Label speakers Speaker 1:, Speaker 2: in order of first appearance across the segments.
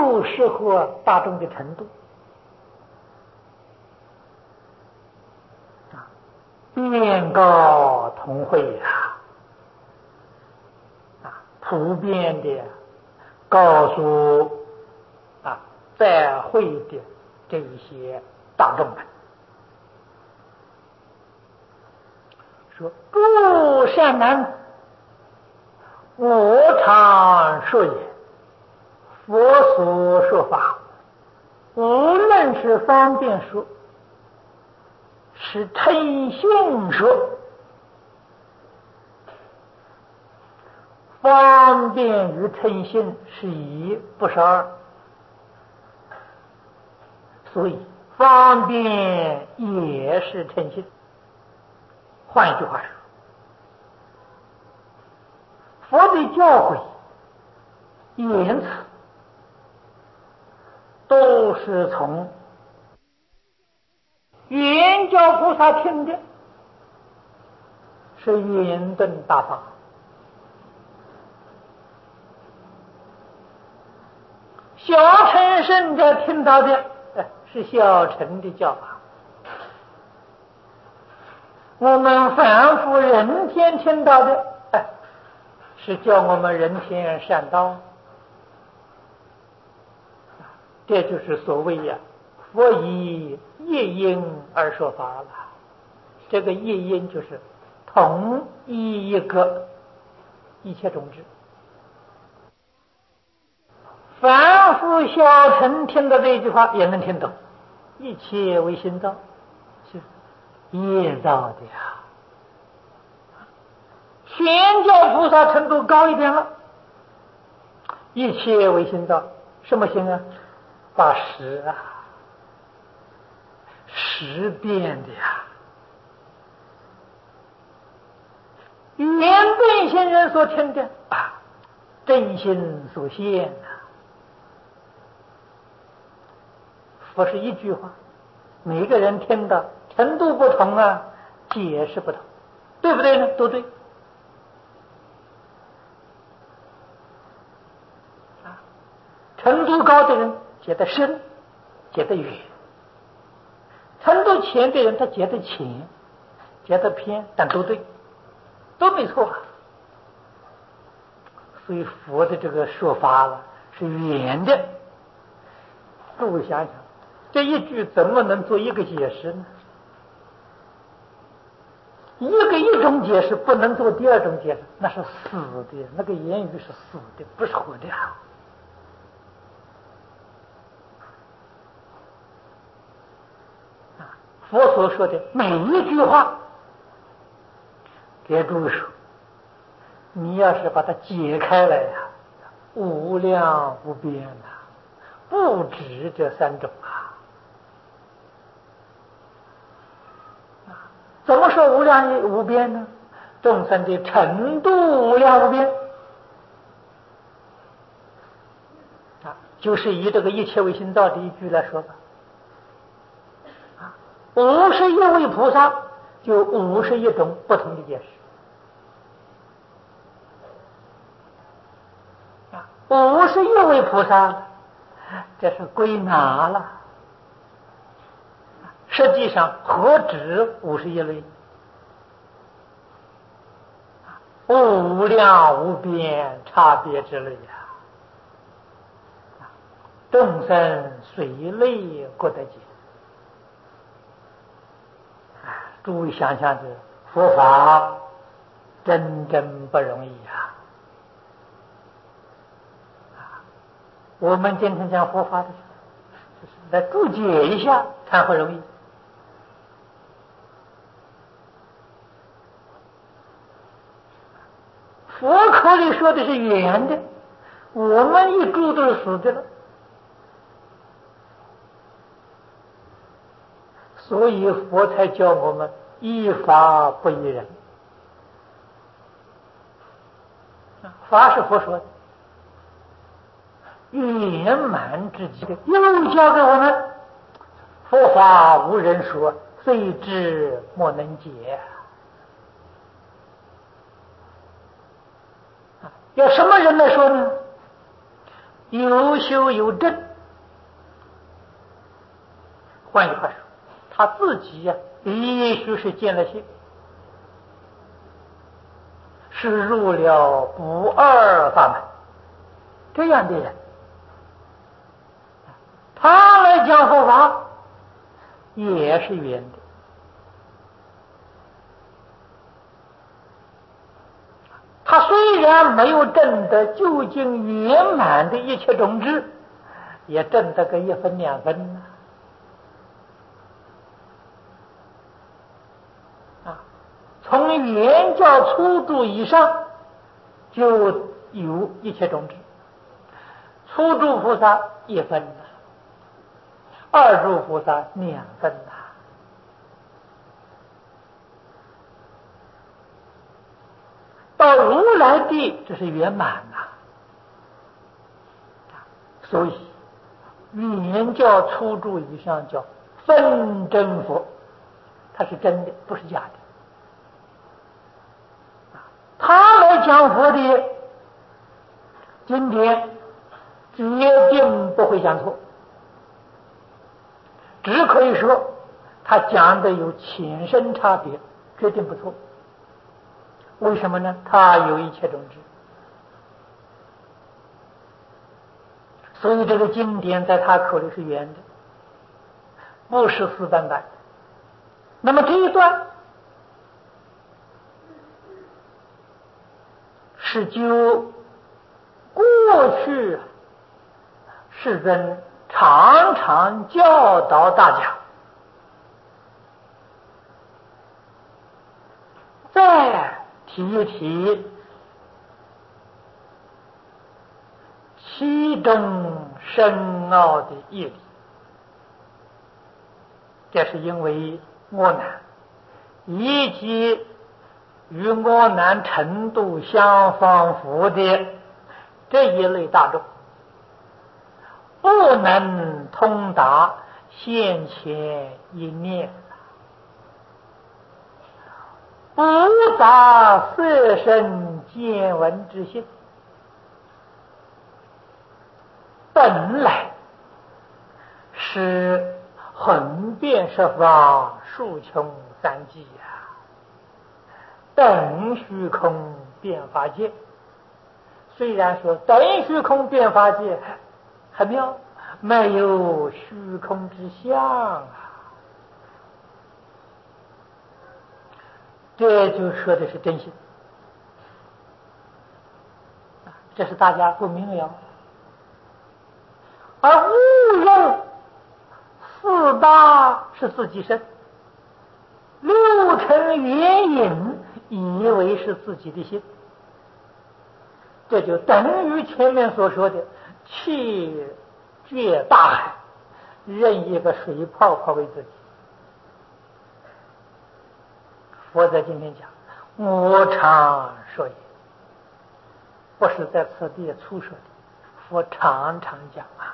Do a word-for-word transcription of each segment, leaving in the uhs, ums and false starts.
Speaker 1: 又适合大众的程度啊，遍告同会呀，啊，普遍的告诉啊在会的这一些大众们，说诸善男子，我常说也，佛所说法，无论是方便说，是诚信说，方便与诚信是一，不是二，所以方便也是诚信。换一句话说，佛的教诲言辞都是从圆教菩萨听的，是圆顿大法；小乘圣者听到的是小乘的教法。我们凡夫人天听到的，哎，是教我们人天善道。这就是所谓呀、啊，佛以一因而说法了。这个一因就是同一一个一切种子。凡夫小乘听到这句话也能听懂，一切为心造，是业造的呀。玄教菩萨程度高一点了，一切为心造，什么心啊？把识啊，识变的呀。圆顿先生所听的啊，真心所现啊。佛是一句话，每个人听的程度不同啊，解释不同，对不对呢？都对。啊，程度高的人解得深，解得远；程度浅的人他解得浅，解得偏，但都对，都没错啊。所以佛的这个说法了是圆的。各位想想，这一句怎么能做一个解释呢？一个一种解释不能做第二种解释，那是死的，那个言语是死的，不是活的啊。佛所说的每一句话，给诸位说，你要是把它解开来呀、啊，无量无边啊，不止这三种啊。怎么说无量无边呢？众生的程度无量无边啊，就是以这个一切为心造的一句来说吧。啊，五十一位菩萨就五十一种不同的解释。啊，五十一位菩萨，这是归纳了。实际上何止五十一类？无量无边差别之类呀、啊！众生随类各得解。诸位想想，这佛法真真不容易呀、啊！我们今天讲佛法的时候，就是来注解一下，谈何容易。佛口里说的是圆的，我们一注都是死的了。所以佛才教我们依法不依人。法是佛说的，圆满之极的，又教给我们佛法无人说，虽知莫能解。要什么人来说呢？ 有修有证。换句话说，他自己呀、啊，必须是见了性，是入了不二法门。这样的人，他来讲佛法也是圆的。他虽然没有证得究竟圆满的一切种智，也证得个一分两分呢。啊，从圆教初住以上就有一切种智，初住菩萨一分呐，二住菩萨两分呐。到如来地，这是圆满呐。所以圆教初住以上叫分真佛，它是真的，不是假的。他来讲佛的经典，决定不会讲错，只可以说他讲的有浅深差别，决定不错。为什么呢？他有一切种智，所以这个经典在他口里是圆的，不是死板板。那么这一段是就过去世尊常常教导大家，再提一提其中深奥的义理。这是因为我难以及与我难程度相仿佛的这一类大众，不能通达现前一念，不达色身见闻之性，本来是横遍十方，竖穷三际呀、啊，等虚空遍法界。虽然说等虚空遍法界很妙，没有虚空之相啊，这就说的是真心，这是大家不明了。而误认四大是自己身，六尘缘影以为是自己的心，这就等于前面所说的气绝大海，任一个水泡泡为自己。佛在今天讲我常说也，不是在此地粗说的，佛常常讲啊。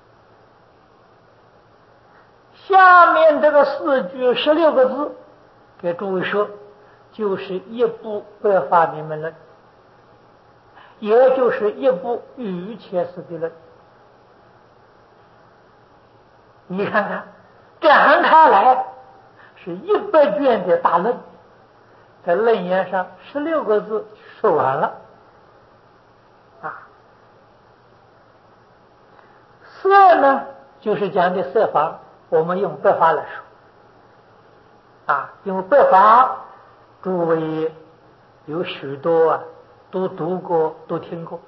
Speaker 1: 下面这个四句十六个字给诸位说，就是一部百法明门论，也就是一部瑜伽师地论。你看看，展开来是一百卷的大论，在论言上十六个字说完了啊。色呢，就是讲的色法，我们用白法来说啊，因为白法诸位有许多啊都读过都听过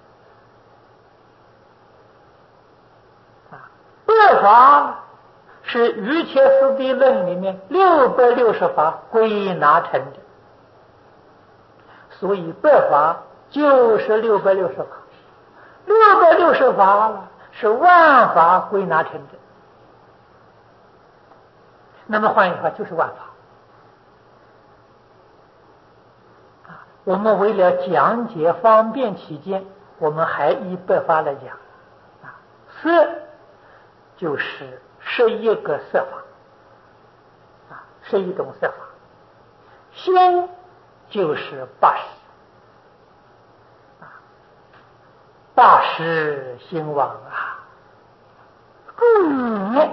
Speaker 1: 啊。白法是瑜伽师地论里面六百六十法归纳成的，所以白法就是六百六十法，六百六十法是万法归纳成的。那么换一句话，就是万法啊。我们为了讲解方便起见，我们还以白法来讲啊。色就是十一个色法啊，是一种色法。心就是八识啊， 八识兴亡啊！诸语，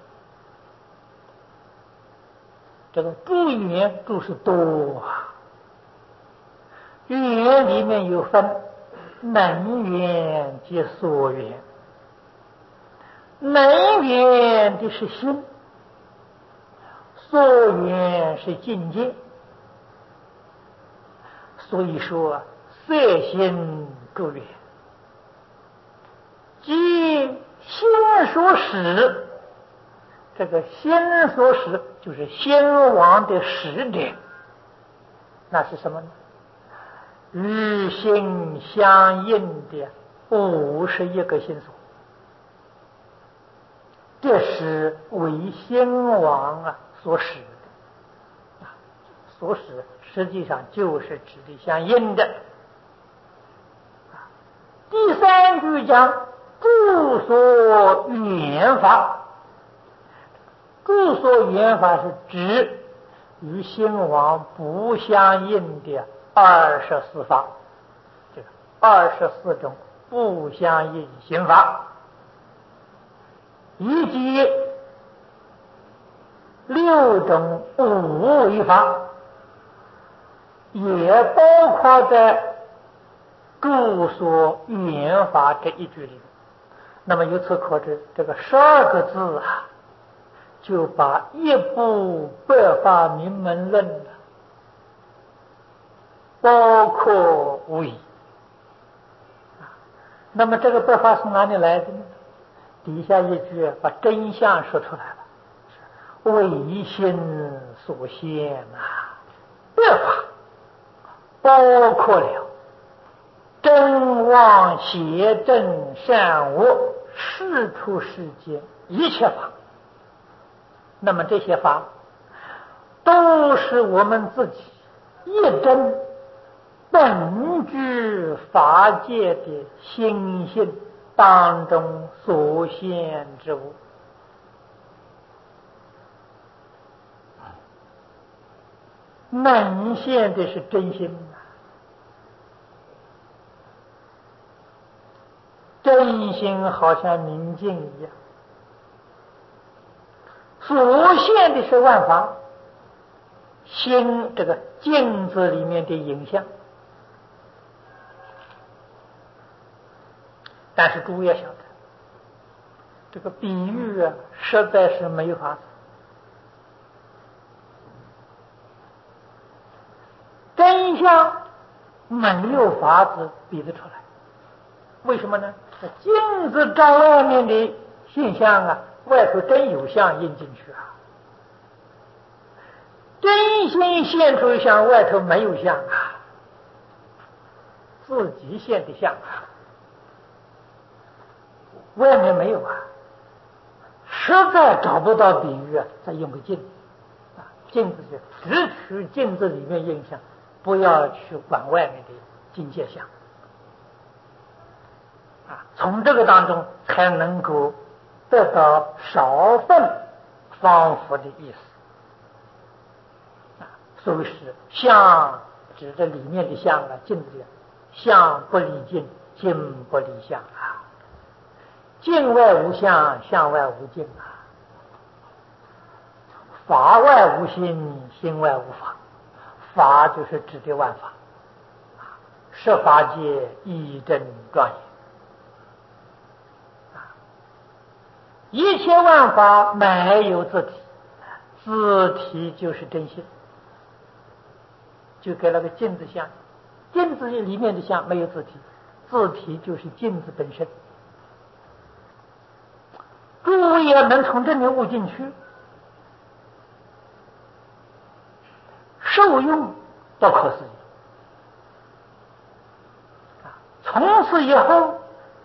Speaker 1: 这个诸语注是多啊。语言里面有分能言及所言，能言的是心，所言是境界。所以说色心诸缘，即心所使。这个心所使就是心王的使者，那是什么呢？与心相应的五十一个心所，这是为心王啊所使的，所使实际上就是指的相应的。第三句讲诸所缘法，诸所缘法是指与心王不相应的二十四法，这个二十四种不相应心法，以及六种无为法，也包括在诸所缘法这一句里面。那么由此可知，这个十二个字啊，就把一部百法明门论的包括无疑。那么这个百法从哪里来的呢？底下一句把真相说出来了，唯心所现啊！百法包括了真妄邪正善恶世出世间一切法。那么这些法都是我们自己一真本具法界的心性当中所现之物。能现的是真心啊，真心好像明镜一样，所现的是万法，心这个镜子里面的影像。但是诸位要晓得，这个比喻啊，实在是没有法子。真相没有法子比得出来，为什么呢？镜子照外面的现象啊，外头真有相印进去啊。真心现出相，外头没有相啊，自己现的相啊，外面没有啊，实在找不到比喻啊，再用个镜子啊，镜子是只取镜子里面印象，不要去管外面的境界相啊，从这个当中才能够得到少分方佛的意思啊。所以是相指着里面的相啊，镜子里相不离镜，镜不离相啊。境外无相，相外无境啊。法外无心，心外无法。法就是指的万法，十法界一真庄严，一切万法没有自体，自体就是真心，就给了个镜子相，镜子里面的相没有自体，自体就是镜子本身。诸位也能从这里悟进去，受用不可思议。从此以后，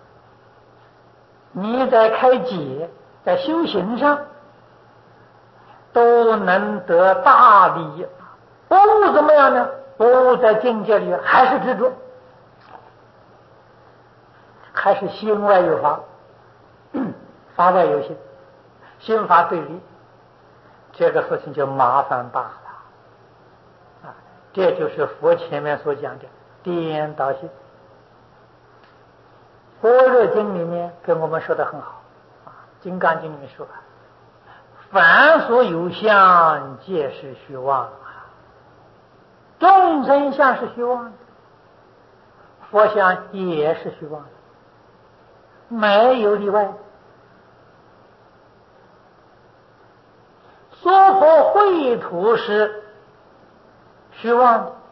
Speaker 1: 你在开解，在修行上，都能得大利。不怎么样呢？不在境界里还是执着，还是心外有法，法外有心，心法对立，这个事情就麻烦大了啊！这就是佛前面所讲的颠倒心。 般若经里面跟我们说的很好啊，金刚经里面说，凡所有相，皆是虚妄啊。众生相是虚妄的，佛相也是虚妄的，没有例外。娑婆秽土是虚妄的，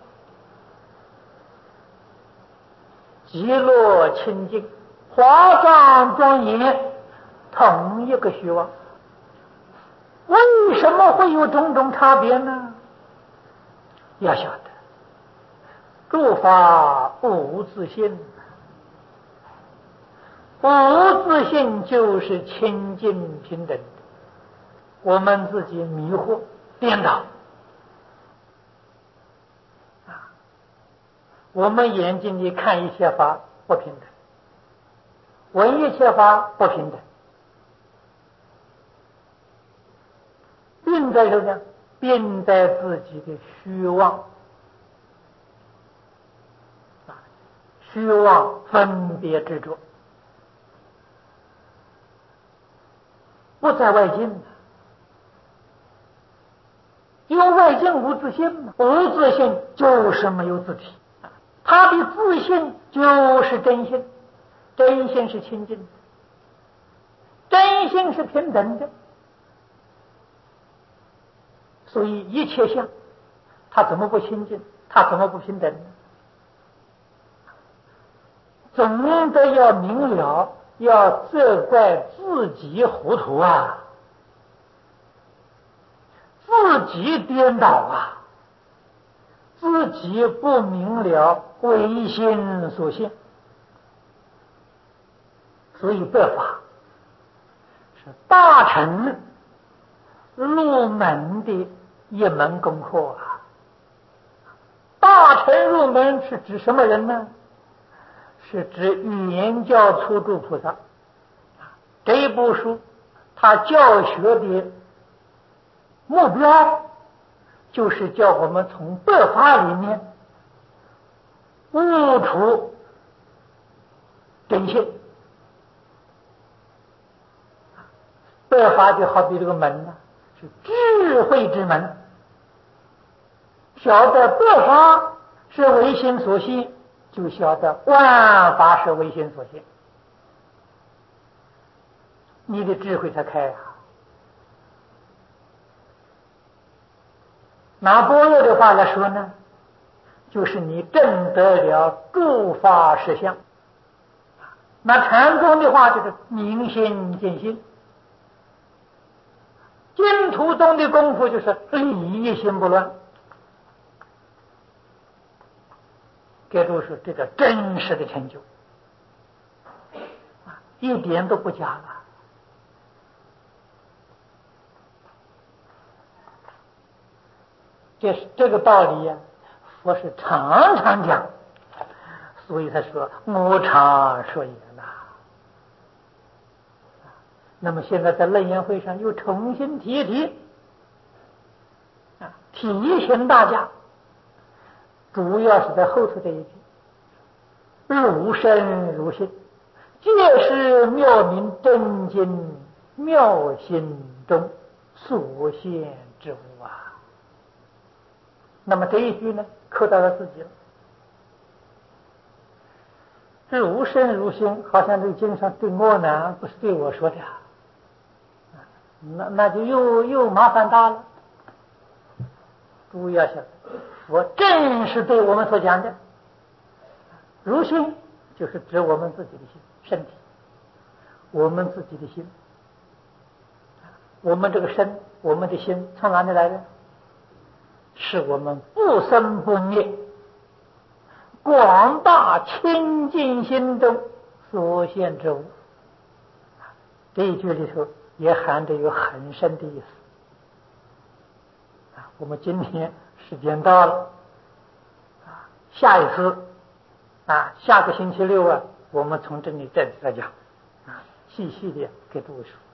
Speaker 1: 极乐清净、华藏庄严，同一个虚妄。为什么会有种种差别呢？要晓得，诸法无自性，无自性就是清净平等。我们自己迷惑颠倒啊！我们眼睛里看一切法不平等，闻一切法不平等，病在什么呢？病在自己的虚妄啊，虚妄分别执着，不在外境。因为外境无自性嘛，无自性就是没有自体，它的自性就是真性，真性是清净的，真性是平等的，所以一切相，它怎么不清净？它怎么不平等呢？总得要明了，要责怪自己糊涂啊！自己颠倒啊，自己不明了唯心所现，所以白法是大乘入门的一门功课啊。大乘入门是指什么人呢？是指圆教初住菩萨。这一部书他教学的目标就是叫我们从白法里面悟出真性。白法就好比这个门呢，是智慧之门，晓得白法是唯心所现，就晓得万法是唯心所现，你的智慧才开啊。拿般若的话来说呢，就是你证得了诸法实相。那禅宗的话就是明心见性。净土宗的功夫就是理一心不乱。给诸说这个真实的成就，一点都不假了。这是这个道理呀、啊，佛是常常讲，所以他说无常说言呐。那么现在在楞严会上又重新提一提，啊，提醒大家，主要是在后头这一句：如身如心，皆是妙明真经妙心中所现之物啊。那么这一句呢，扣到了自己了。如身如心，好像这个经上对我呢，不是对我说的啊，那那就又又麻烦大了。注意要想，我正是对我们所讲的。如心就是指我们自己的心，身体，我们自己的心，我们这个身，我们的心从哪里来的？是我们不生不灭广大清净心中所现之物。这一句里头也含着有很深的意思。我们今天时间到了，下一次啊，下个星期六啊，我们从这里再再讲啊，细细的给诸位说。